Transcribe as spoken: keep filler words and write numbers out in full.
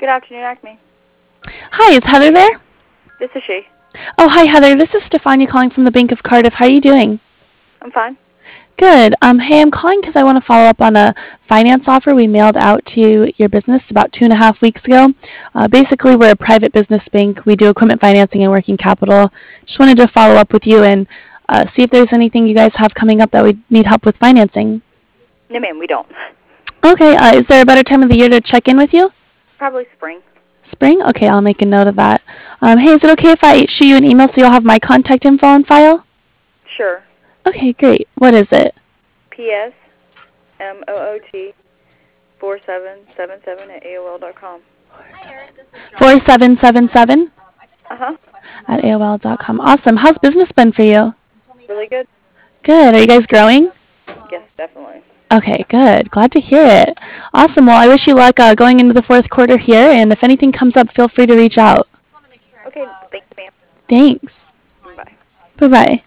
Good afternoon, Acme. Hi, is Heather there? This is she. Oh, hi, Heather. This is Stefania calling from the Bank of Cardiff. How are you doing? I'm fine. Good. Um, hey, I'm calling because I want to follow up on a finance offer we mailed out to your business about two and a half weeks ago. Uh, basically, we're a private business bank. We do equipment financing and working capital. Just wanted to follow up with you and uh, see if there's anything you guys have coming up that we need help with financing. No, ma'am, we don't. Okay. Uh, is there a better time of the year to check in with you? Probably spring. Spring? Okay, I'll make a note of that. Um, hey, is it okay if I shoot you an email so you'll have my contact info on file? Sure. Okay, great. What is it? P S M O O T four seven seven seven at A O L dot com. four seven seven seven Uh huh. at A O L dot com. Awesome. How's business been for you? Really good? Good. Are you guys growing? Yes, definitely. Okay, good. Glad to hear it. Awesome. Well, I wish you luck uh, going into the fourth quarter here, and if anything comes up, feel free to reach out. Okay, thanks, ma'am. Thanks. Bye. Bye-bye.